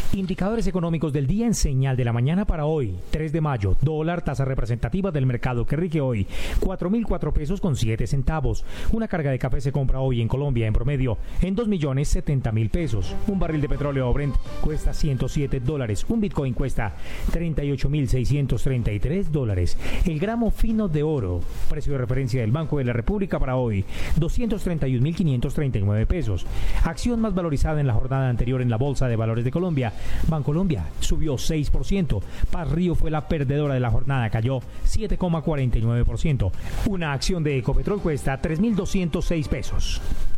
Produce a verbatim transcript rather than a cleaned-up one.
Indicadores económicos del día en señal de la mañana para hoy, tres de mayo. Dólar, tasa representativa del mercado que rige hoy, cuatro mil cuatro pesos con siete centavos. Una carga de café se compra hoy en Colombia en promedio en dos millones setenta mil pesos. Un barril de petróleo Brent cuesta ciento siete dólares. Un Bitcoin cuesta treinta y ocho mil seiscientos treinta y tres dólares. El gramo fino de oro, precio de referencia del Banco de la República para hoy, doscientos treinta y un mil quinientos treinta y nueve pesos. Acción más valorizada en la jornada anterior en la Bolsa de Valores de Colombia. Bancolombia subió seis por ciento. Paz Río fue la perdedora de la jornada, cayó siete coma cuarenta y nueve por ciento. Una acción de Ecopetrol cuesta tres mil doscientos seis pesos.